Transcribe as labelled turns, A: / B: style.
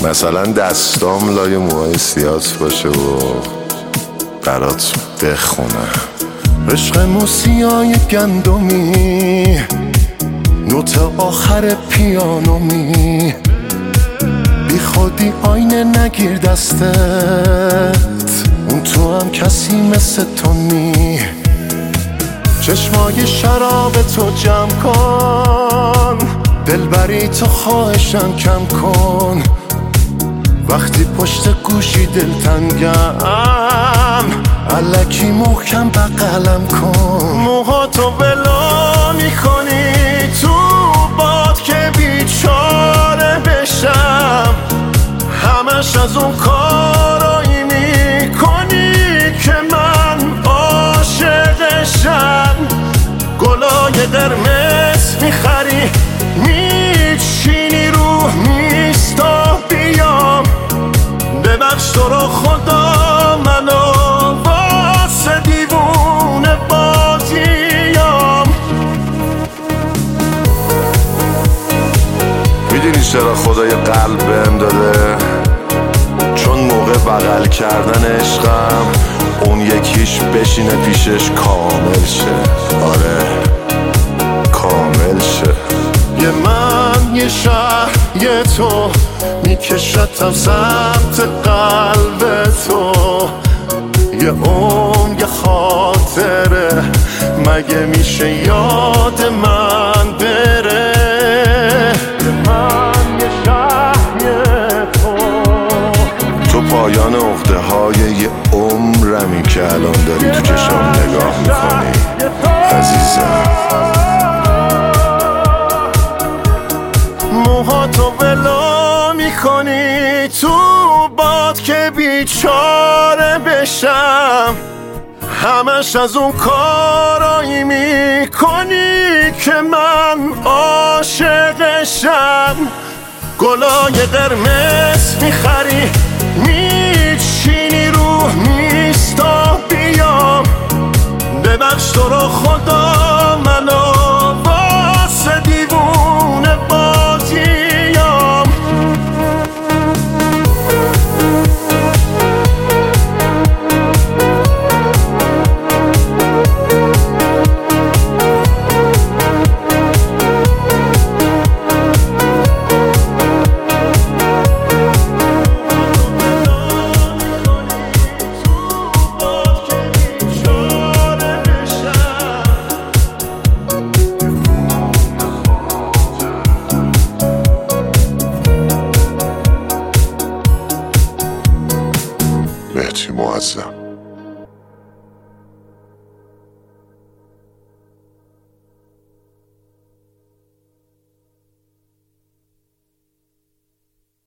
A: مثلا دستام لای موهای سیات باشه و برات بخونه. عشق موسیای گندمی، نوت آخر پیانومی، بی خودی آینه نگیر دستت، اون تو هم کسی مثل تو نی. چشمای شراب تو جمع کن، دلبری تو خواهشم کم کن. وقتی پشت گوشی دلتنگم، الکی محکم بغلم کن. موهاتو بلا میکنی تو باد که بیچاره بشم، همش از اون کارایی میکنی که من عاشقشم. گلای قرمز میخری میچینی رو میستا بیام، ببخش تو رو خدا منو واسه دیوونه بازیام. میدونی چرا خدا یه قلب بهم داده؟ چون موقع بغل کردن عشقم اون یکیش بشینه پیشش کامل شه. آره کامل شه. یه من یه شهر یه تو میکشتم سمت قلب تو، یه یه خاطره مگه میشه یاد من بره؟ یه من یه شهر یه تو پایان عقده های یه عمرمی که الان داری تو چشام نگاه میکنی عزیزم. موهاتو بلا میکنی تو باد که بیچاره بشم، همش از اون کارایی میکنی که من عاشقشم. گلای قرمز میخری میچینی رو میستا بیام، ببخش تو رو خدا منو واسه دیوونه بازیام. مهدی معظم.